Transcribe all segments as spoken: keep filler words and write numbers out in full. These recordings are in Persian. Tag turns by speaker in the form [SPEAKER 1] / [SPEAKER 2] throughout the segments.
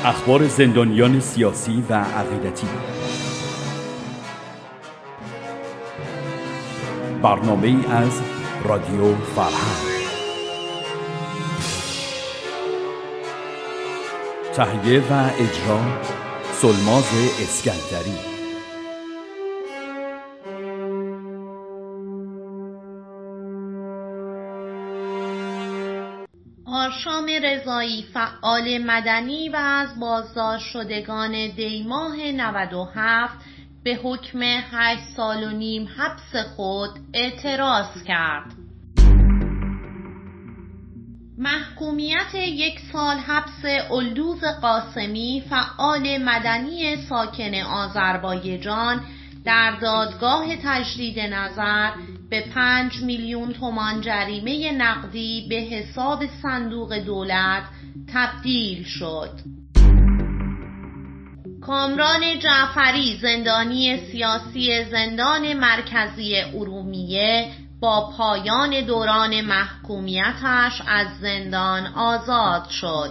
[SPEAKER 1] اخبار زندانیان سیاسی و عقیدتی. برنامه‌ای از رادیو فرهنگ. تهیه و اجرا سلماز اسکندری.
[SPEAKER 2] آرشام رضایی، فعال مدنی و از بازداشت شدگان دیماه نود و هفت، به حکم هشت سال و نیم حبس خود اعتراض کرد. محکومیت یک سال حبس الدوز قاسمی، فعال مدنی ساکن آذربایجان، در دادگاه تجدید نظر به پنج میلیون تومان جریمه نقدی به حساب صندوق دولت تبدیل شد. کامران جعفری، زندانی سیاسی زندان مرکزی ارومیه، با پایان دوران محکومیتش از زندان آزاد شد.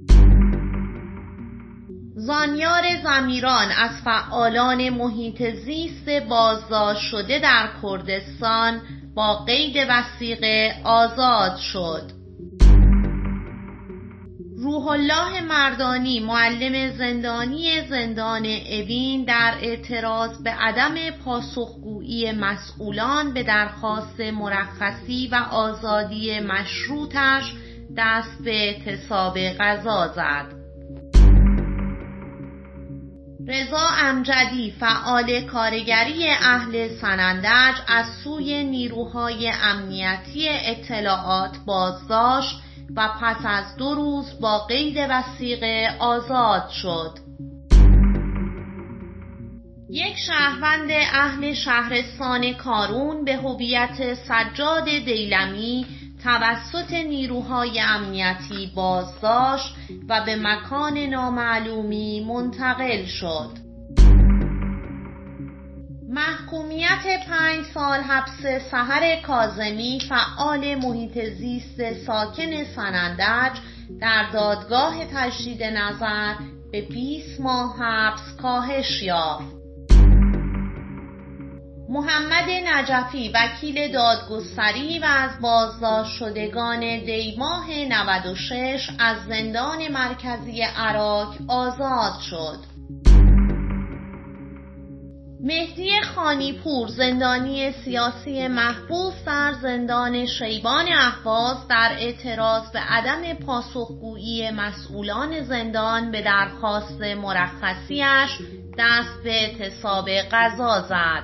[SPEAKER 2] زانیار زمیران از فعالان محیط زیست بازداشت شده در کردستان با قید وثیقه آزاد شد. روح الله مردانی، معلم زندانی زندان اوین، در اعتراض به عدم پاسخگویی مسئولان به درخواست مرخصی و آزادی مشروطش، دست به اعتصاب غذا زد. رضا امجدی، فعال کارگری اهل سنندج، از سوی نیروهای امنیتی اطلاعات بازداشت و پس از دو روز با قید وثیقه آزاد شد. یک شهروند اهل شهرستان کارون به هویت سجاد دیلمی توسط نیروهای امنیتی بازداشت و به مکان نامعلومی منتقل شد. محکومیت پنج سال حبس سحر کاظمی، فعال محیط زیست ساکن سنندج، در دادگاه تجدید نظر به بیست ماه حبس کاهش یافت. محمد نجفی، وکیل دادگستری و از بازداشت شدگان دیماه نود و شش، از زندان مرکزی عراق آزاد شد. مهدی خانیپور، زندانی سیاسی محبوس در زندان شیبان اهواز، در اعتراض به عدم پاسخگویی مسئولان زندان به درخواست مرخصیش، دست به اعتصاب غذا زد.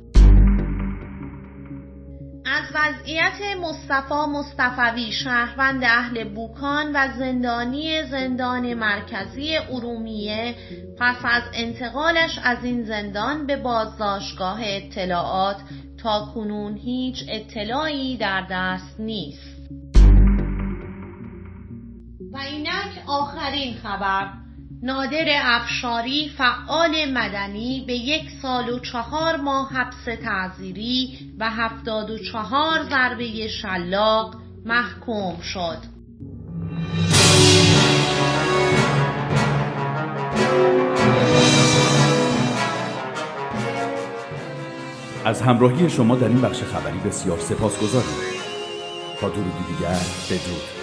[SPEAKER 2] از وضعیت مصطفی مصطفوی، شهروند اهل بوکان و زندانی زندان مرکزی ارومیه، پس از انتقالش از این زندان به بازداشتگاه اطلاعات، تا کنون هیچ اطلاعی در دست نیست. و اینک آخرین خبر: نادر افشاری، فعال مدنی، به یک سال و چهار ماه حبس تعزیری و هفتاد و چهار ضربه شلاق محکوم شد.
[SPEAKER 1] از همراهی شما در این بخش خبری بسیار سپاسگزاریم. تا درودی دیگر، بدرود.